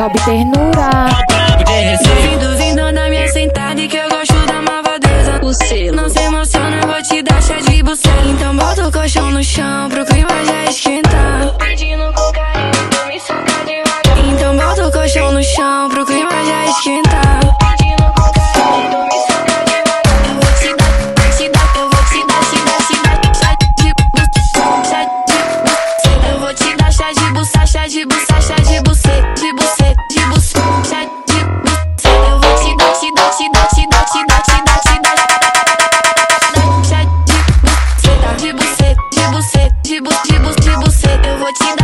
Rob ternura. Duvindo da minha sentada e que eu gosto da malvadeza. O selo não se emociona, eu vou te dar chá de buceta. Então bota o colchão no chão pro clima já esquentar. Tô pedindo cocaína, me solta devagar. Então bota o colchão no chão pro clima já esquentar. Tô pedindo cocaína, me solta devagar. Eu vou te dar, eu vou te dar chá de buceta. Eu vou te dar chá de buceta, chá de buceta, chá de buceta, de buceta, de buceta, chá de buceta. Eu vou te dar, chá de buceta, de buceta, de buceta, de buceta. Eu vou te dar.